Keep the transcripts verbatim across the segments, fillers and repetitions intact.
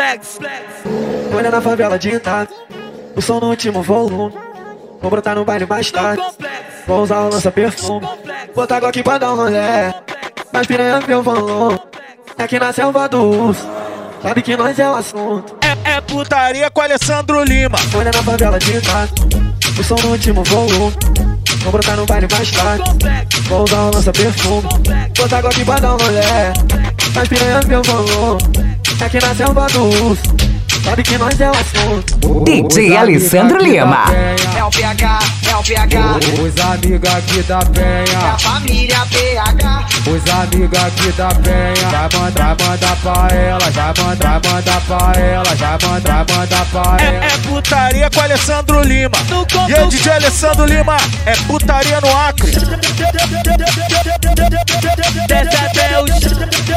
complexo. Olha na favela de Itaco, o som no último volume. Vou brotar no baile mais tarde, vou usar o lança-perfume. Botar água aqui pra dar um rolé, mas piranha meu valor. É que na selva do urso, sabe que nós é o assunto. É, é putaria com Alessandro Lima. Olha na favela de Itaco, o som no último volume. Vou brotar no baile mais tarde, vou usar o lança-perfume. Botar água aqui pra dar um rolé, mas piranha meu valor. É que na selva do urso, sabe que nós é o assunto. D J Alessandro Lima. É o P H, é o P H. Os amigos aqui da Penha. É a família P H. Os amigos aqui da Penha. Já manda, manda pra ela. Já manda, manda pra ela. Já manda, manda pra É, ela. é putaria com Alessandro Lima. E aí, D J Alessandro Lima, é putaria no Acre. Desce até o chão.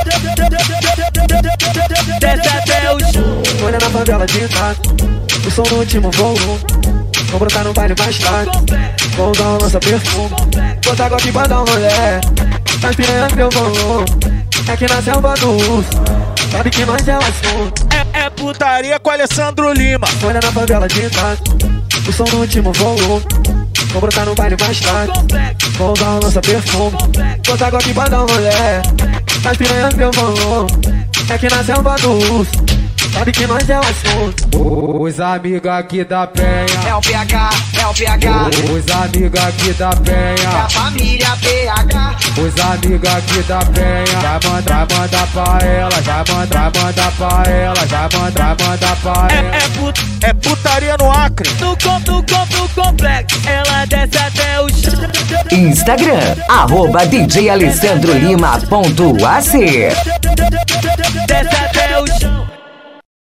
Desce até o chão. Olha na favela de Itaco, o som no último volume. Vou brotar no baile mais tarde, vou usar o lança-perfume. Botar água aqui pra dar um rolé, mas piranha meu valor. É que na selva do urso, sabe que nós é o assunto. É, é putaria com Alessandro Lima. Olha na favela de Itaco, o som no último volume. Vou brotar no baile mais tarde, vou usar o lança-perfume. Botar água aqui pra dar um rolé, mas piranha meu valor. É que na selva do urso, sabe que nós é o assunto. Os amigos aqui da Penha. É o P H, é o P H. Os amigos aqui da É a Penha. família P H. Os amigos aqui da Penha. Já manda, manda pra ela. Já manda, manda pra ela. Já manda, manda pra É, ela. é, put, é putaria no Acre. No com, no com, no complexo. Ela desce até o chão. Instagram, arroba D J Alessandro Lima ponto A C. Desce até o chão.